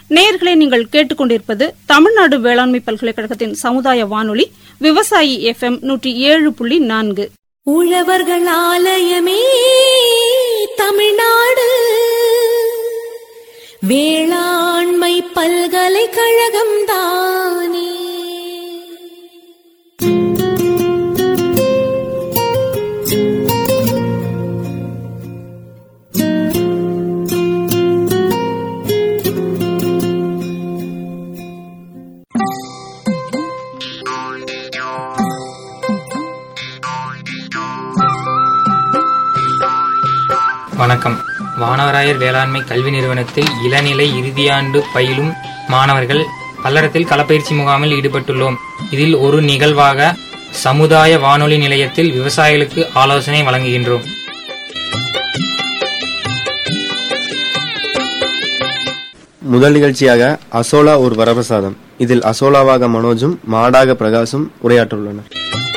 நேயர்களை நீங்கள் கேட்டுக்கொண்டிருப்பது தமிழ்நாடு வேளாண்மை பல்கலைக்கழகத்தின் சமுதாய வானொலி விவசாயி FM 107.4. உழவர்கள் ஆலயமே தமிழ்நாடு வேளாண்மை பல்கலைக்கழகம் தானே. வணக்கம். வானவராயர் வேளாண்மை கல்வி நிறுவனத்தில் இளநிலை இறுதியாண்டு பயிலும் மாணவர்கள் பல்லடத்தில் களப்பயிற்சி முகாமில் ஈடுபட்டுள்ளோம். இதில் ஒரு நிகழ்வாக சமுதாய வானொலி நிலையத்தில் விவசாயிகளுக்கு ஆலோசனை வழங்குகின்றோம். முதல் நிகழ்ச்சியாக அசோலா ஒரு வரப்பிரசாதம். இதில் அசோலாவாக மனோஜும் மாடாக பிரகாசும் உரையாற்றுள்ளனர்.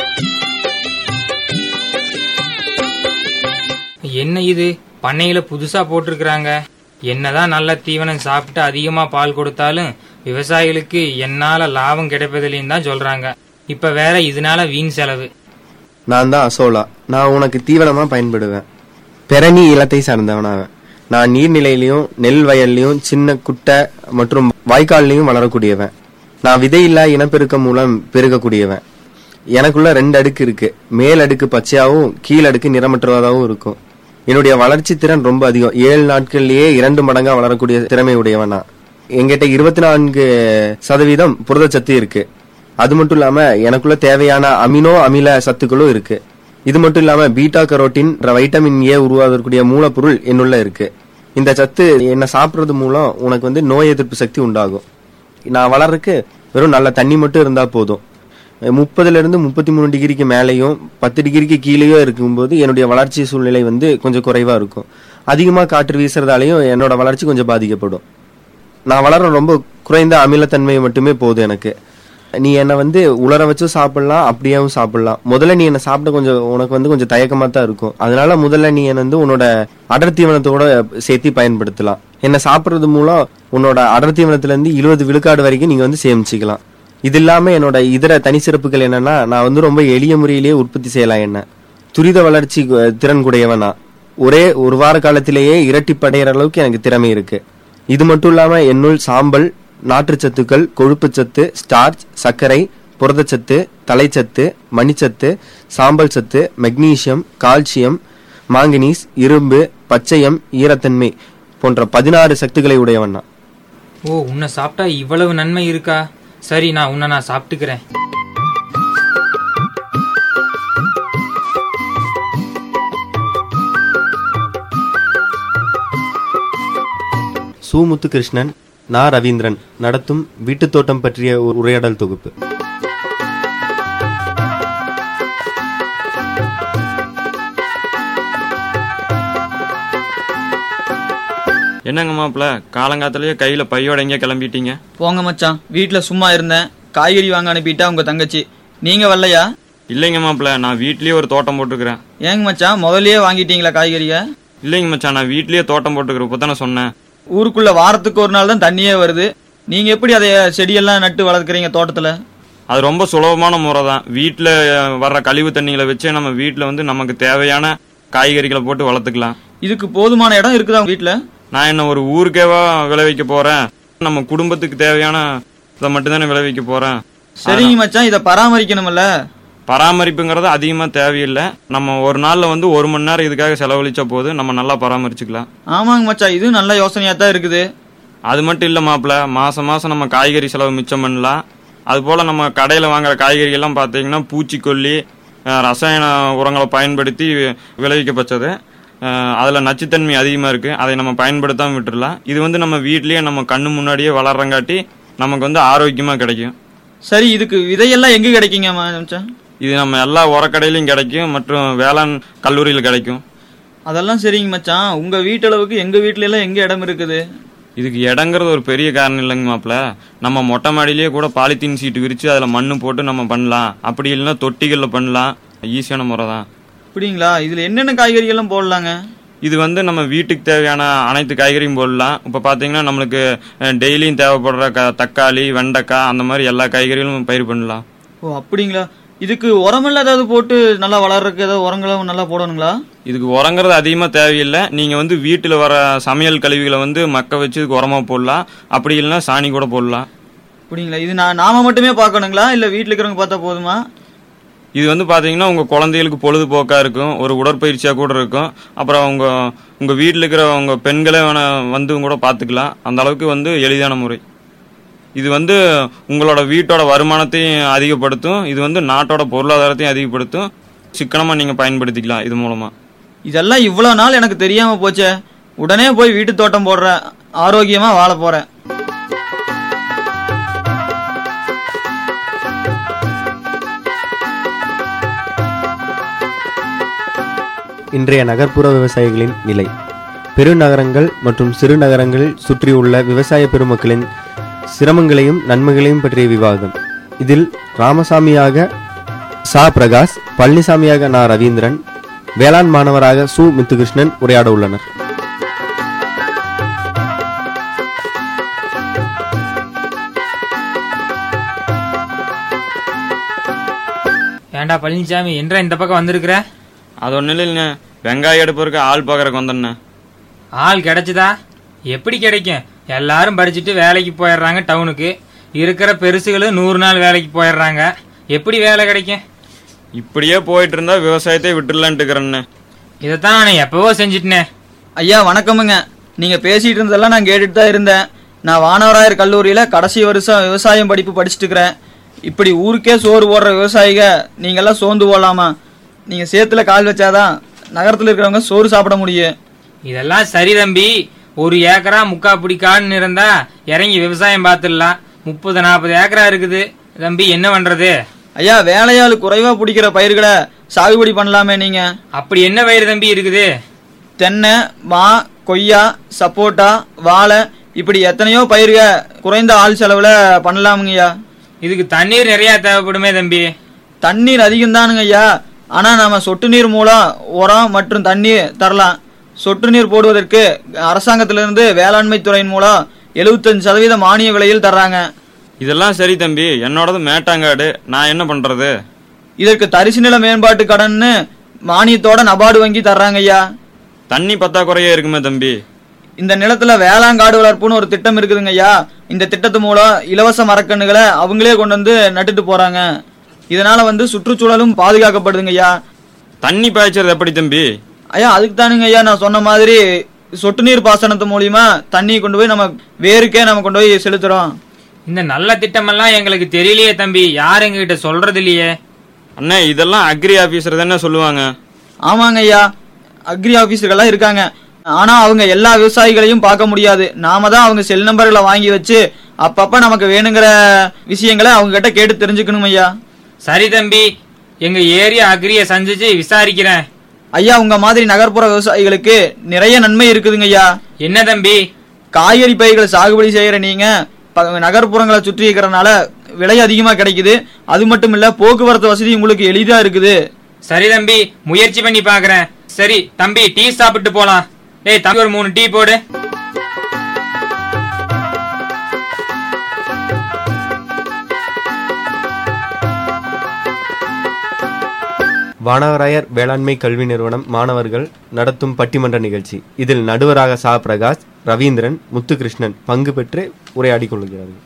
என்ன இது பண்ணையில புதுசா போட்டிருக்கிறாங்க? என்னதான் நல்ல தீவனம் சாப்பிட்டு அதிகமா பால் கொடுத்தாலும் விவசாயிகளுக்கு என்னால லாபம் கிடைப்பதில்லைன்னு தான் சொல்றாங்க. இப்ப வேற இதனால வீண் செலவு. நான் தான் அசோலா. நான் உனக்கு தீவனமா பயன்படுவேன். பெரணி இலத்தை சார்ந்தவனாவேன். நான் நீர்நிலையிலையும் நெல் வயல்லையும் சின்ன குட்டை மற்றும் வாய்க்கால்லையும் வளரக்கூடியவன். நான் விதையில்லா இனப்பெருக்கம் மூலம் பெருகக்கூடியவன். எனக்குள்ள 2 அடுக்கு இருக்கு. மேல் அடுக்கு பச்சையாவும் கீழடுக்கு நிறமற்றதாகவும் இருக்கும். என்னுடைய வளர்ச்சி திறன் ரொம்ப அதிகம். 7 நாட்கள்லயே 2 மடங்கா வளரக்கூடிய திறமை உடையவனா. என்கிட்ட 24% புரதச்சத்து இருக்கு. அது மட்டும் இல்லாம எனக்குள்ள தேவையான அமினோ அமில சத்துக்களும் இருக்கு. இது மட்டும் இல்லாம பீட்டா கரோட்டின் வைட்டமின் ஏ உருவாகக்கூடிய மூலப்பொருள் என்னுள்ள இருக்கு. இந்த சத்து என்ன சாப்பிடுறது மூலம் உனக்கு நோய் எதிர்ப்பு சக்தி உண்டாகும். நான் வளர்றதுக்கு வெறும் நல்ல தண்ணி மட்டும் இருந்தா போதும். 30 to 33 டிகிரிக்கு மேலேயும் 10 டிகிரிக்கு கீழேயோ இருக்கும்போது என்னுடைய வளர்ச்சி சூழ்நிலை கொஞ்சம் குறைவா இருக்கும். அதிகமா காற்று வீசுறதாலையும் என்னோட வளர்ச்சி கொஞ்சம் பாதிக்கப்படும். நான் வளர ரொம்ப குறைந்த அமிலத்தன்மை மட்டுமே போதும் எனக்கு. நீ என்ன உலர வச்சும் சாப்பிடலாம், அப்படியேவும் சாப்பிடலாம். முதல்ல நீ என்ன சாப்பிட உனக்கு கொஞ்சம் தயக்கமா தான் இருக்கும். அதனால முதல்ல நீ என்ன உன்னோட அடர் தீவனத்தோட சேர்த்து பயன்படுத்தலாம். என்ன சாப்பிடுறது மூலம் உன்னோட அடர் தீவனத்துல இருந்து 20 விழுக்காடு வரைக்கும் நீங்க சேமிச்சுக்கலாம். இது இல்லாம என்னோட இதர தனி சிறப்புகள் என்னன்னா, நான் ரொம்ப எளிய முறையிலேயே உற்பத்தி செய்யலாம். என்ன துரித வளர்ச்சி திறன் கூடையவனா. ஒரே ஒரு வார காலத்திலேயே இரட்டிப்படைகிற அளவுக்கு எனக்கு திறமை இருக்கு. இது மட்டும் இல்லாம என்னுள் சாம்பல், நாற்றுச்சத்துக்கள், கொழுப்பு சத்து, ஸ்டார்ச், சர்க்கரை, புரதச்சத்து, தலைச்சத்து, மணிச்சத்து, சாம்பல் சத்து, மெக்னீசியம், கால்சியம், மாங்கனீஸ், இரும்பு, பச்சையம், ஈரத்தன்மை போன்ற 16 சக்திகளை உடையவனா. ஓ, உன்னை சாப்பிட்டா இவ்வளவு நன்மை இருக்கா? சரி, நான் சாப்பிட்டுக்கிறேன். சு. கிருஷ்ணன், நான் ரவீந்திரன் நடத்தும் வீட்டுத் தோட்டம் பற்றிய ஒரு உரையாடல் தொகுப்பு. என்னங்க மாப்பிள்ள, காலங்காத்திலேயே கையில பையோட எங்க கிளம்பிட்டீங்க? போங்க மச்சான், வீட்டுல சும்மா இருந்தேன். காய்கறி வாங்க அனுப்பிட்டா உங்க தங்கச்சி. நீங்க வரலையா? இல்லைங்க மாப்பிள்ள, நான் வீட்லயே ஒரு தோட்டம் போட்டுக்கிறேன். ஏங்க மச்சான், முதல்லயே வாங்கிட்டீங்களா காய்கறிய? இல்லைங்க மச்சான், நான் வீட்லயே தோட்டம் போட்டுக்கிறேன். இப்பதானே சொன்னேன். ஊருக்குள்ள வாரத்துக்கு ஒரு நாள் தான் தண்ணியே வருது. நீங்க எப்படி அதை செடியெல்லாம் நட்டு வளர்க்குறீங்க தோட்டத்துல? அது ரொம்ப சுலபமான முறை தான். வீட்டுல வர்ற கழிவு தண்ணிகளை வச்சு நம்ம வீட்டுல நமக்கு தேவையான காய்கறிகளை போட்டு வளர்த்துக்கலாம். இதுக்கு போதுமான இடம் இருக்குதா வீட்டுல? நான் என்ன ஒரு ஊருக்கேவா விளைவிக்க போறேன்? நம்ம குடும்பத்துக்கு தேவையான இதை மட்டும் தானே விளைவிக்க போறேன். சரிங்க மச்சான், இதை பராமரிக்கணும்ல? பராமரிப்புங்கிறது அதிகமா தேவையில்லை. நம்ம ஒரு நாள்ல 1 மணி நேரம் இதுக்காக செலவழிச்சா போது நம்ம நல்லா பராமரிச்சுக்கலாம். ஆமாங்க மச்சான், இது நல்ல யோசனையா தான் இருக்குது. அது மட்டும் இல்ல மாப்பிள்ள, மாசம் மாசம் நம்ம காய்கறி செலவு மிச்சம் பண்ணலாம். அது போல நம்ம கடையில வாங்குற காய்கறி எல்லாம் பாத்தீங்கன்னா பூச்சிக்கொல்லி, ரசாயன உரங்களை பயன்படுத்தி விளைவிக்கப்பட்டது. அதுல நச்சுத்தன்மை அதிகமா இருக்கு. அதை நம்ம பயன்படுத்தாம விட்டுடலாம். இது நம்ம வீட்லயே நம்ம கண்ணு முன்னாடியே வளர்றங்காட்டி நமக்கு ஆரோக்கியமா கிடைக்கும். சரி, இதுக்கு விதையெல்லாம் எங்க கிடைக்குங்க மச்சான்? இது நம்ம எல்லா உரக்கடையிலும் கிடைக்கும், மற்றும் வேளாண் கல்லூரியில் கிடைக்கும். அதெல்லாம் சரிங்க மச்சான். உங்க வீட்டளவுக்கு எங்க வீட்டுல எல்லாம் எங்க இடம் இருக்குது? இதுக்கு இடங்கிறது ஒரு பெரிய காரணம் இல்லைங்க மாப்பிள்ள. நம்ம மொட்டை மாடியிலேயே கூட பாலித்தீன் சீட்டு விரிச்சு அதுல மண்ணு போட்டு நம்ம பண்ணலாம். அப்படி இல்லைன்னா தொட்டிகள்ல பண்ணலாம். ஈஸியான முறை தான். அப்படிங்களா? இதுல என்னென்ன காய்கறி எல்லாம் போடலாங்க? இது வந்து நம்ம வீட்டுக்கு தேவையான அனைத்து காய்கறியும் போடலாம். இப்போ பார்த்தீங்கன்னா நம்மளுக்கு டெய்லியும் தேவைப்படுற தக்காளி, வெண்டைக்காய் அந்த மாதிரி எல்லா காய்கறிகளும் பயிர் பண்ணலாம். ஓ அப்படிங்களா? இதுக்கு உரமெல்லாம் ஏதாவது போட்டு நல்லா வளர்றதுக்கு ஏதாவது உரங்களும் நல்லா போடணுங்களா? இதுக்கு உரங்கிறது அதிகமாக தேவையில்லை. நீங்கள் வந்து வீட்டில் வர சமையல் கழிவுகளை வந்து மக்க வச்சு இதுக்கு உரமாக போடலாம். அப்படி இல்லைன்னா சாணி கூட போடலாம். அப்படிங்களா? இது நாம மட்டுமே பார்க்கணுங்களா இல்லை வீட்டில் இருக்கிறவங்க பார்த்தா போதுமா? இது வந்து பார்த்தீங்கன்னா உங்கள் குழந்தைகளுக்கு பொழுதுபோக்காக இருக்கும், ஒரு உடற்பயிற்சியாக கூட இருக்கும். அப்புறம் உங்கள் வீட்டில் இருக்கிற உங்கள் பெண்களே வந்து கூட பார்த்துக்கலாம். அந்த அளவுக்கு வந்து எளிதான முறை. இது வந்து உங்களோட வீட்டோட வருமானத்தையும் அதிகப்படுத்தும். இது வந்து நாட்டோட பொருளாதாரத்தையும் அதிகப்படுத்தும். சிக்கனமாக நீங்கள் பயன்படுத்திக்கலாம் இது மூலமாக. இதெல்லாம் இவ்வளோ நாள் எனக்கு தெரியாமல் போச்சே. உடனே போய் வீட்டு தோட்டம் போடுறேன், ஆரோக்கியமாக வாழ போகிறேன். இன்றைய நகர்ப்புற விவசாயிகளின் நிலை. பெருநகரங்கள் மற்றும் சிறு நகரங்களில் சுற்றியுள்ள விவசாய பெருமக்களின் சிரமங்களையும் நன்மைகளையும் பற்றிய விவாதம். இதில் ராமசாமியாக சா பிரகாஷ், பழனிசாமியாக நா ரவீந்திரன், வேளாண் மாணவராக சு முத்துகிருஷ்ணன் உரையாட உள்ளனர். ஏண்டா பழனிசாமி, என்ற இந்த பக்கம் வந்திருக்கிற? அது ஒன்றும் இல்லைங்க, வெங்காயம் எடுப்பதற்கு ஆள் பார்க்கறக்கு வந்தேண்ணே. ஆள் கிடைச்சதா? எப்படி கிடைக்கும்? எல்லாரும் படிச்சுட்டு வேலைக்கு போயிடுறாங்க டவுனுக்கு. இருக்கிற பெருசுகளும் 100 நாள் வேலைக்கு போயிடுறாங்க. எப்படி வேலை கிடைக்கும்? இப்படியே போயிட்டு இருந்தா விவசாயத்தை விட்டுடலான்ட்டு இருக்கிறேன்னு. இதைத்தான் நான் எப்பவோ செஞ்சுட்டேனே. ஐயா வணக்கமுங்க. நீங்கள் பேசிகிட்டு இருந்ததெல்லாம் நான் கேட்டுட்டு தான் இருந்தேன். நான் வானவராயர் கல்லூரியில் கடைசி வருஷம் விவசாயம் படிப்பு படிச்சுட்டு இருக்கிறேன். இப்படி ஊருக்கே சோறு போடுற விவசாயிக நீங்கள்லாம் சோர்ந்து போடலாமா? நீங்கள் சேத்துல கால் வச்சாதான் நகரத்தில் இருக்கிறவங்க சோறு சாப்பிட முடியும். இதெல்லாம் சரி தம்பி. 1 ஏக்கரா 3/4 பிடிக்கான்னு இருந்தா இறங்கி விவசாயம் பார்த்துடலாம். 30-40 ஏக்கரா இருக்குது தம்பி, என்ன பண்றது? ஐயா வேலையாள் குறைவா பிடிக்கிற பயிர்களை சாகுபடி பண்ணலாமே நீங்க. அப்படி என்ன பயிர் தம்பி இருக்குது? தென்னை, மா, கொய்யா, சப்போட்டா, வாழை, இப்படி எத்தனையோ பயிர்க குறைந்த ஆள் செலவுல பண்ணலாமுங்கய்யா. இதுக்கு தண்ணீர் நிறைய தேவைப்படுமே தம்பி. தண்ணீர் அதிகம் தானுங்க ஐயா. ஆனா நாம சொட்டு நீர் மூலம் உரம் மற்றும் தண்ணீர் தரலாம். சொட்டு நீர் போடுவதற்கு அரசாங்கத்திலிருந்து வேளாண்மை துறையின் மூலம் 75% மானிய விலையில் தர்றாங்க. இதெல்லாம் சரி தம்பி, என்னோடது மேட்டாங்காடு, நான் என்ன பண்றது? இதற்கு தரிசு நில மேம்பாட்டு கடன்னு மானியத்தோட நபார்டு வங்கி தர்றாங்க ஐயா. தண்ணி பத்தாக்குறையே இருக்குமே தம்பி. இந்த நிலத்துல வேளாங்காடு வளர்ப்புன்னு ஒரு திட்டம் இருக்குதுங்க ஐயா. இந்த திட்டத்து மூலம் இலவச மரக்கன்றுகளை அவங்களே கொண்டு வந்து நட்டுட்டு போறாங்க. இதனால வந்து சுற்றுச்சூழலும் பாதுகாக்கப்படுதுங்க ஐயா. தண்ணி பாய்ச்சறது எப்படி தம்பி? ஐயா அதுக்கு தானுங்க ஐயா நான் சொன்ன மாதிரி சொட்டு நீர் பாசனத்து மூலியமா தண்ணி கொண்டு போய் நம்ம வேருக்கே நம்ம கொண்டு போய் செலுத்துறோம். இந்த நல்ல திட்டமெல்லாம் எங்களுக்கு தெரியலையே தம்பி, யார் எங்ககிட்ட சொல்றது இல்லையே. அண்ணே இதெல்லாம் அக்ரி ஆபீசர் தானே சொல்லுவாங்க. ஆமாங்க ஐயா, அக்ரி ஆபீசர்கள்லாம் இருக்காங்க. ஆனா அவங்க எல்லா விவசாயிகளையும் பார்க்க முடியாது. நாம தான் அவங்க செல் நம்பர்களை வாங்கி வச்சு அப்பப்ப நமக்கு வேணுங்கிற விஷயங்களை அவங்க கிட்ட கேட்டு தெரிஞ்சுக்கணும் ஐயா. சரி தம்பி, எங்க ஏரியா அக்ரிய சந்திச்சு விசாரிக்கிறேன். ஐயா உங்க மாதிரி நகர்ப்புற விவசாயிகளுக்கு நிறைய நன்மை இருக்குதுங்க ஐயா. என்ன தம்பி? காய்கறி பயிர்களை சாகுபடி செய்யற நீங்க நகர்ப்புறங்களை சுற்றி இருக்கிறனால விலை அதிகமா கிடைக்குது. அது மட்டும் இல்ல போக்குவரத்து வசதி உங்களுக்கு எளிதா இருக்குது. சரி தம்பி, முயற்சி பண்ணி பாக்குறேன். சரி தம்பி, டீ சாப்பிட்டு போலாம். ஏய் தம்பி, ஒரு 3 டீ போடு. வானவராயர் வேளாண்மை கல்வி நிறுவனம் மாணவர்கள் நடத்தும் பட்டிமன்ற நிகழ்ச்சி. இதில் நடுவராக சா பிரகாஷ், ரவீந்திரன், முத்துகிருஷ்ணன் பங்கு பெற்று உரையாடி கொள்கிறார்கள்.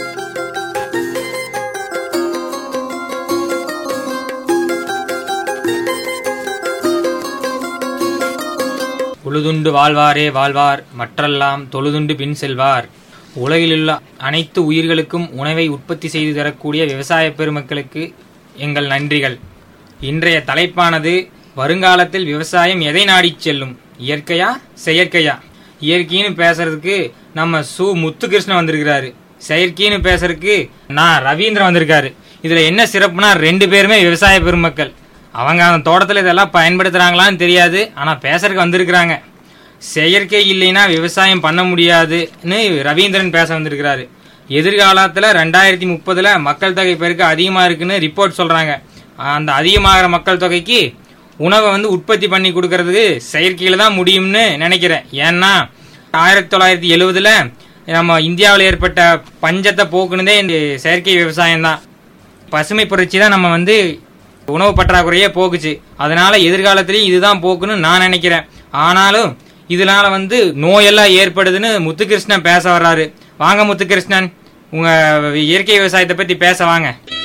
உழுதுண்டு வாழ்வாரே வாழ்வார், மற்றெல்லாம் தொழுதுண்டு பின் செல்வார். உலகிலுள்ள அனைத்து உயிர்களுக்கும் உணவை உற்பத்தி செய்து தரக்கூடிய விவசாய பெருமக்களுக்கு எங்கள் நன்றிகள். இன்றைய தலைப்பானது, வருங்காலத்தில் விவசாயம் எதை நாடிச் செல்லும், இயற்கையா செயற்கையா? இயற்கைன்னு பேசுறதுக்கு நம்ம சு முத்துகிருஷ்ணன் வந்திருக்கிறாரு. செயற்கைன்னு பேசுறதுக்கு நான் ரவீந்திரன் வந்திருக்காரு. இதுல என்ன சிறப்புனா 2 பேருமே விவசாய பெருமக்கள். அவங்க அந்த தோட்டத்தில் இதெல்லாம் பயன்படுத்துறாங்களான்னு தெரியாது, ஆனா பேசுறதுக்கு வந்திருக்கிறாங்க. செயற்கை இல்லைன்னா விவசாயம் பண்ண முடியாதுன்னு ரவீந்திரன் பேச வந்திருக்கிறாரு. எதிர்காலத்துல 2030 மக்கள் தொகை பெருக்கு அதிகமா இருக்குன்னு ரிப்போர்ட் சொல்றாங்க. அந்த அதிகமாகிற மக்கள் தொகைக்கு உணவை வந்து உற்பத்தி பண்ணி கொடுக்கறதுக்கு செயற்கையில தான் முடியும்னு நினைக்கிறேன். ஏன்னா 1970 நம்ம இந்தியாவில் ஏற்பட்ட பஞ்சத்தை போக்குனதே இந்த செயற்கை விவசாயம் தான். பசுமை புரட்சி தான் நம்ம வந்து உணவு பற்றாக்குறையே போக்குச்சு. அதனால எதிர்காலத்திலையும் இதுதான் போக்குன்னு நான் நினைக்கிறேன். ஆனாலும் இதனால வந்து நோயெல்லாம் ஏற்படுதுன்னு முத்துகிருஷ்ணன் பேச வர்றாரு. வாங்க முத்துகிருஷ்ணன், உங்க இயற்கை விவசாயத்தை பத்தி பேச வாங்க.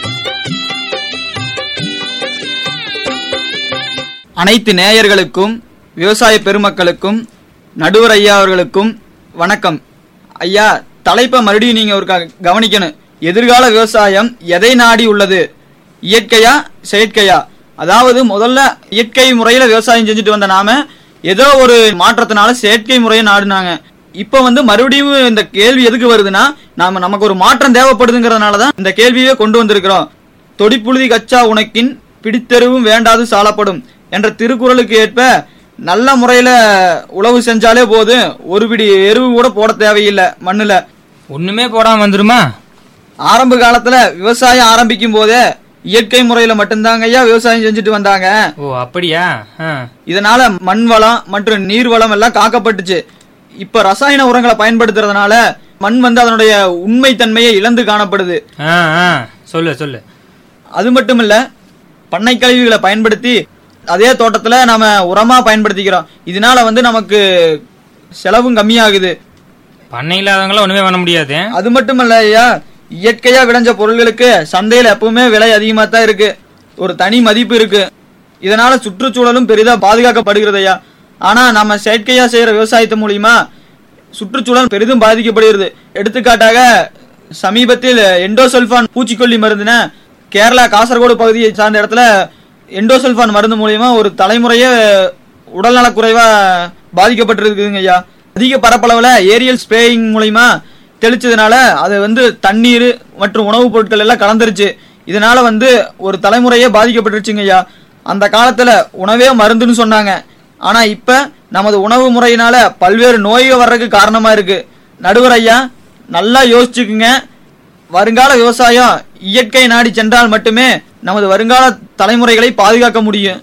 அனைத்து நேயர்களுக்கும் விவசாய பெருமக்களுக்கும் நடுவர் ஐயா அவர்களுக்கும் வணக்கம். ஐயா, தலைப்பை மறுபடியும் நீங்க ஒரு கவனிக்கணும். எதிர்கால விவசாயம் எதை நாடி உள்ளது, இயற்கையா செயற்கையா? அதாவது முதல்ல இயற்கை முறையில விவசாயம் செஞ்சுட்டு வந்த நாம ஏதோ ஒரு மாற்றத்தினால செயற்கை முறையை நாடுனாங்க. இப்ப வந்து மறுபடியும் இந்த கேள்வி எதுக்கு வருதுன்னா, நமக்கு ஒரு மாற்றம் தேவைப்படுதுங்கிறதுனாலதான் இந்த கேள்வியே கொண்டு வந்திருக்கிறோம். தொடிப்புழுதி கச்சா உனக்கின் பிடித்தெருவும் வேண்டாது சாலப்படும் என்ற திருக்குறளுக்கு ஏற்ப நல்ல முறையில உழவு செஞ்சாலே போதும், ஒரு பிடி எருவு கூட போட தேவையில்லை. மண்ணுல ஒண்ணுமே போடாம வந்துருமா? ஆரம்ப காலத்துல விவசாயம் ஆரம்பிக்கும் போதே இயற்கை முறையில மட்டும்தாங்க ஐயா விவசாயம் செஞ்சுட்டு வந்தாங்க. ஓ அப்படியா? இதனால மண் வளம் மற்றும் நீர் வளம் எல்லாம் காக்கப்பட்டுச்சு. இப்ப ரசாயன உரங்களை பயன்படுத்துறதுனால மண் வந்து அதனுடைய உண்மை தன்மையை இழந்து காணப்படுது. சொல்லு சொல்லு. அது மட்டும் இல்ல, பண்ணை கழிவுகளை பயன்படுத்தி அதே தோட்டத்துல நாம உரமா பயன்படுத்திக்கிறோம். இதனால வந்து நமக்கு செலவும் கம்மியாகுது. பண்ணை இல்லாதவங்கள ஒண்ணுமே பண்ண முடியாது. அது மட்டும் இல்ல ஐயா, இயற்கையா விளைஞ்ச பொருள்களுக்கு சந்தையில எப்பவுமே விலை அதிகமா தான் இருக்கு, ஒரு தனி மதிப்பு இருக்கு. இதனால சுற்றுச்சூழலும் பெரிதா பாதுகாக்கப்படுகிறது ஐயா. ஆனா நம்ம செயற்கையா செய்யற விவசாயத்து மூலியமா சுற்றுச்சூழல் பெரிதும் பாதிக்கப்படுகிறது. எடுத்துக்காட்டாக சமீபத்தில் எண்டோசல்பான் பூச்சிக்கொல்லி மருந்துன கேரளா காசர்கோடு பகுதியை சார்ந்த இடத்துல எண்டோசல்பான் மருந்து மூலியமா ஒரு தலைமுறையே உடல்நலக்குறைவா பாதிக்கப்பட்டிருக்குதுங்க ஐயா. அதிக பரப்பளவுல ஏரியல் ஸ்ப்ரேயிங் மூலியமா தெளிச்சதுனால அது வந்து தண்ணீர் மற்றும் உணவுப் பொருட்கள் எல்லாம் கலந்துருச்சு. இதனால வந்து ஒரு தலைமுறையே பாதிக்கப்பட்டுருச்சுங்க ஐயா. அந்த காலத்துல உணவே மருந்துன்னு சொன்னாங்க. ஆனா இப்ப நமது உணவு முறையினால பல்வேறு நோய்கள் வர்றதுக்கு காரணமா இருக்கு. நடுவர் ஐயா, நல்லா யோசிச்சுக்குங்க. வருங்கால விவசாயம் இயற்கை நாடி சென்றால் மட்டுமே நமது வருங்கால தலைமுறைகளை பாதுகாக்க முடியும்.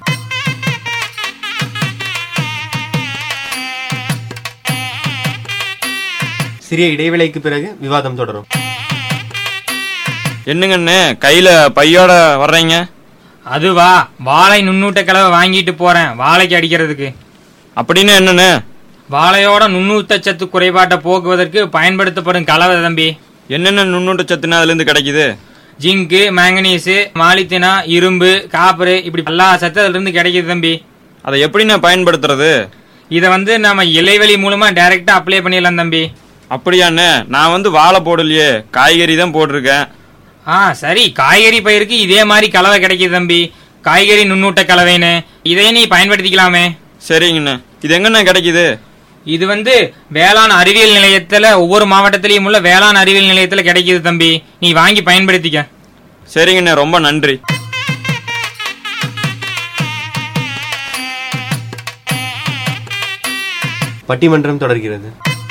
சிறிய இடைவேளைக்கு பிறகு விவாதம் தொடரும். என்னங்கண்ணே கையில பையோட வர்றீங்க? அதுவா, வாழை நுண்ணூட்ட கலவை வாங்கிட்டு போறேன் வாழைக்கு அடிக்கிறதுக்கு. அப்படின்னு என்னன்னு? வாழையோட நுண்ணூட்டச்சத்து குறைபாட்டை போக்குவதற்கு பயன்படுத்தப்படும் கலவை தம்பி. என்னென்ன நுண்ணூட்டச்சத்துனா அதுல இருந்து கிடைக்குது? ஜிங்கு, மேங்கனீஸ், மாலித்தினா, இரும்பு, காப்பரு, இப்படி எல்லா சத்து அதுல இருந்து கிடைக்குது தம்பி. அதை எப்படி நான் பயன்படுத்துறது? இத வந்து நம்ம இலைவெளி மூலமா டைரக்டா அப்ளை பண்ணிடலாம் தம்பி. அப்படியாண்ணே? நான் வந்து வாழை போடலையே, காய்கறி தான் போட்டிருக்கேன். சரி, காய்கறி பயிருக்கு இதே மாதிரி கலவை கிடைக்குது தம்பி, காய்கறி நுண்ணூட்ட கலவைன்னு. இதையே நீ பயன்படுத்திக்கலாமே. சரிங்கண்ணே. இது எங்கண்ணே கிடைக்குது? இது வந்து வேளாண் அறிவியல் நிலையத்துல, ஒவ்வொரு மாவட்டத்திலயும் உள்ள வேளாண் அறிவியல் நிலையத்துல கிடைக்குது தம்பி. நீ வாங்கி பயன்படுத்திக்க. சரிங்கண்ணே, ரொம்ப நன்றி. பட்டிமன்றம் தொடர்கிறது.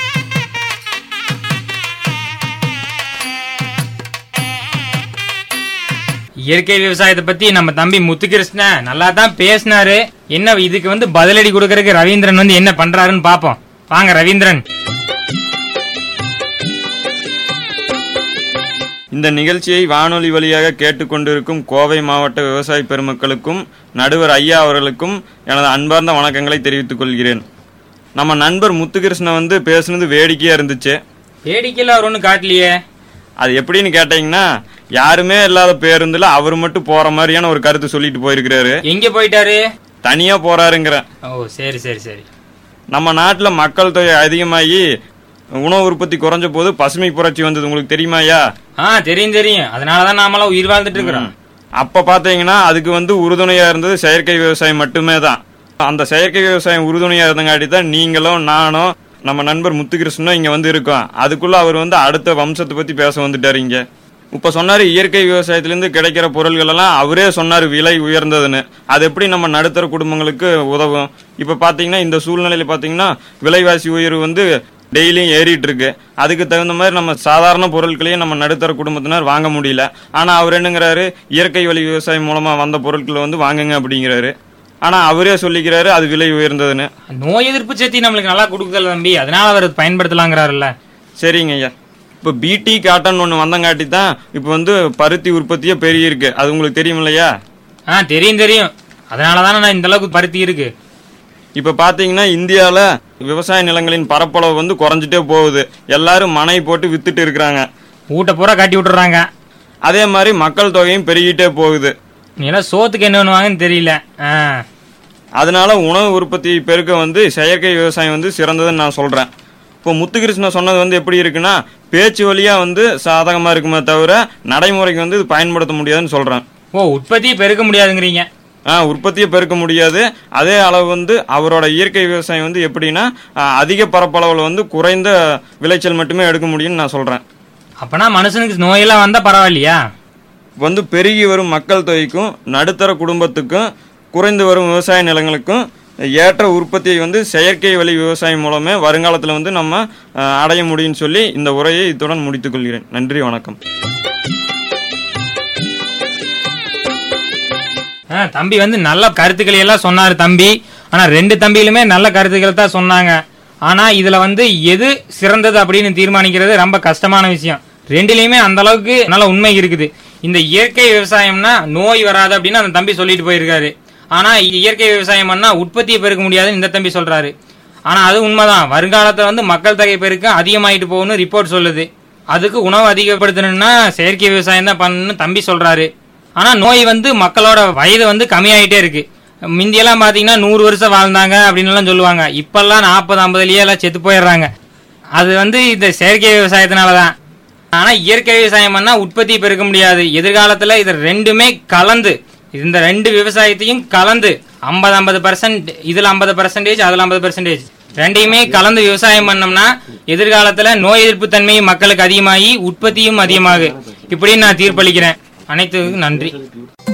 இயற்கை விவசாயத்தை பத்தி நம்ம தம்பி முத்துகிருஷ்ணன் நல்லா தான் பேசினாரு. என்ன இதுக்கு வந்து பதிலடி கொடுக்கறதுக்கு ரவீந்திரன் வந்து என்ன பண்றாருன்னு பாப்போம். வாங்க ரவீந்திரன். இந்த நிகழ்ச்சியை வானொலி வழியாக கேட்டுக்கொண்டிருக்கும் கோவை மாவட்ட விவசாய பெருமக்களுக்கும் நடுவர் ஐயா அவர்களுக்கும் எனது அன்பார்ந்த வணக்கங்களை தெரிவித்துக் கொள்கிறேன். நம்ம நண்பர் முத்துகிருஷ்ணன் வந்து பேசுனது வேடிக்கையா இருந்துச்சு. வேடிக்கையில அவர் ஒன்னும் காட்டலையே. அது எப்படின்னு கேட்டீங்கன்னா, யாருமே இல்லாத பேருந்துல அவர் மட்டும் போற மாதிரியான ஒரு கருத்து சொல்லிட்டு போயிருக்கிறாரு. எங்க போயிட்டாரு? தனியா போறாருங்கிற. ஓ சரி சரி சரி. நம்ம நாட்டுல மக்கள் தொகை அதிகமாகி உணவு உற்பத்தி குறைஞ்ச போது பசுமை புரட்சி வந்தது, உங்களுக்கு தெரியுமாயா? தெரியும் தெரியும். அதனாலதான் நாமெல்லாம் உயிர் வாழ்ந்துட்டு இருக்கிறோம். அப்ப பாத்தீங்கன்னா அதுக்கு வந்து உறுதுணையா இருந்தது செயற்கை விவசாயம் மட்டுமே தான். அந்த செயற்கை விவசாயம் உறுதுணையா இருந்தங்காட்டி தான் நீங்களும் நானும் நம்ம நண்பர் முத்துகிருஷ்ணனும் இங்க வந்து இருக்கோம். அதுக்குள்ள அவர் வந்து அடுத்த வம்சத்தை பத்தி பேச வந்துட்டாரு. இங்க இப்ப சொன்னாரு இயற்கை விவசாயத்திலிருந்து கிடைக்கிற பொருள்கள் எல்லாம் அவரே சொன்னாரு விலை உயர்ந்ததுன்னு. அது எப்படி நம்ம நடுத்தர குடும்பங்களுக்கு உதவும்? இப்ப பாத்தீங்கன்னா இந்த சூழ்நிலையில பாத்தீங்கன்னா விலைவாசி உயர்வு வந்து டெய்லியும் ஏறிட்டு இருக்கு. அதுக்கு தகுந்த மாதிரி நம்ம சாதாரண பொருட்களையும் நம்ம நடுத்தர குடும்பத்தினர் வாங்க முடியல. ஆனா அவர் என்னங்கிறாரு, இயற்கை வழி விவசாயம் மூலமா வந்த பொருட்களை வந்து வாங்குங்க அப்படிங்கிறாரு. ஆனா அவரே சொல்லிக்கிறாரு அது விலை உயர்ந்ததுன்னு. நோய் எதிர்ப்பு சக்தி நம்மளுக்கு நல்லா கொடுக்குதல் தம்பி, அதனால அவர் பயன்படுத்தலாங்கிறாருல்ல. சரிங்க ஐயா. இப்போ பிடி காட்டன் ஒன்று வந்தங்காட்டி தான் இப்போ பருத்தி உற்பத்தியே பெரிய இருக்கு. அது உங்களுக்கு தெரியும் இல்லையா? தெரியும். அதனாலதானே நான் இந்த அளவுக்கு பருத்தி இருக்கு. இப்ப பாத்தீங்கன்னா இந்தியால விவசாய நிலங்களின் பரப்பளவு குறைஞ்சிட்டே போகுது. எல்லாரும் மனை போட்டு வித்துட்டு இருக்கிறாங்க, ஊட்ட பூரா கட்டி விட்டுறாங்க. அதே மாதிரி மக்கள் தொகையும் பெருகிட்டே போகுது. நீ எல்லாம் சோத்துக்கு என்ன பண்ணுவாங்கன்னு தெரியல. அதனால உணவு உற்பத்தி பெருக்க செயற்கை விவசாயம் சிறந்ததுன்னு நான் சொல்றேன். இப்போ முத்துகிருஷ்ணன் சொன்னது எப்படி இருக்குன்னா, பேச்சு வழியா சாதகமா இருக்குமே தவிர நடைமுறைக்கு இது பயன்படுத்த முடியாதுன்னு சொல்றேன். உற்பத்தியை பெருக்க முடியாதுங்கிறீங்க? உற்பத்தியை பெருக்க முடியாது. அதே அளவு அவரோட இயற்கை விவசாயம் எப்படின்னா அதிக பரப்பளவுல குறைந்த விளைச்சல் மட்டுமே எடுக்க முடியும்னு நான் சொல்றேன். அப்பனா மனுஷனுக்கு நோயெல்லாம் வந்தா பரவாயில்லையா? பெருகி வரும் மக்கள் தொகைக்கும் நடுத்தர குடும்பத்துக்கும் குறைந்து வரும் விவசாய நிலங்களுக்கும் ஏற்ற உற்பத்தியை செயற்கை வழி விவசாயம் மூலமே வருங்காலத்தில் நம்ம அடைய முடியும்னு சொல்லி இந்த உரையை இத்துடன் முடித்துக் கொள்கிறேன். நன்றி, வணக்கம். தம்பி நல்ல கருத்துக்களை எல்லாம் சொன்னாரு தம்பி. ஆனா 2 தம்பியிலுமே நல்ல கருத்துக்களை தான் சொன்னாங்க. ஆனா இதுல எது சிறந்தது அப்படின்னு தீர்மானிக்கிறது ரொம்ப கஷ்டமான விஷயம். 2லயுமே அந்த அளவுக்கு நல்ல உண்மை இருக்குது. இந்த இயற்கை விவசாயம்னா நோய் வராது அப்படின்னு அந்த தம்பி சொல்லிட்டு போயிருக்காரு. ஆனா இயற்கை விவசாயம் பண்ணா உற்பத்தியை பெருக்க முடியாதுன்னு இந்த தம்பி சொல்றாரு. ஆனா அது உண்மைதான். வருங்காலத்துல மக்கள் தொகை பெருக்கம் அதிகமாயிட்டு போகும்னு ரிப்போர்ட் சொல்லுது. அதுக்கு உணவு அதிகப்படுத்தணும்னா செயற்கை விவசாயம் தான் பண்ணணும்னு தம்பி சொல்றாரு. ஆனா நோய் மக்களோட வயது கம்மியாயிட்டே இருக்கு. முந்தியெல்லாம் பாத்தீங்கன்னா 100 வருஷம் வாழ்ந்தாங்க அப்படின்னு எல்லாம் சொல்லுவாங்க. இப்பெல்லாம் 40-50லயே எல்லாம் செத்து போயிடுறாங்க. அது இந்த செயற்கை விவசாயத்தினாலதான். ஆனா இயற்கை விவசாயம் பண்ணா உற்பத்தி பெருக்க முடியாது. எதிர்காலத்துல இது 2மே கலந்து, இந்த 2 விவசாயத்தையும் கலந்து 50-50%, இதுல 50%, அதுல 50%, 2யுமே கலந்து விவசாயம் பண்ணோம்னா எதிர்காலத்துல நோய் எதிர்ப்பு தன்மையும் மக்களுக்கு அதிகமாகி உற்பத்தியும் அதிகமாகு. இப்படி நான் தீர்ப்பளிக்கிறேன். அனைத்துக்கும் நன்றி.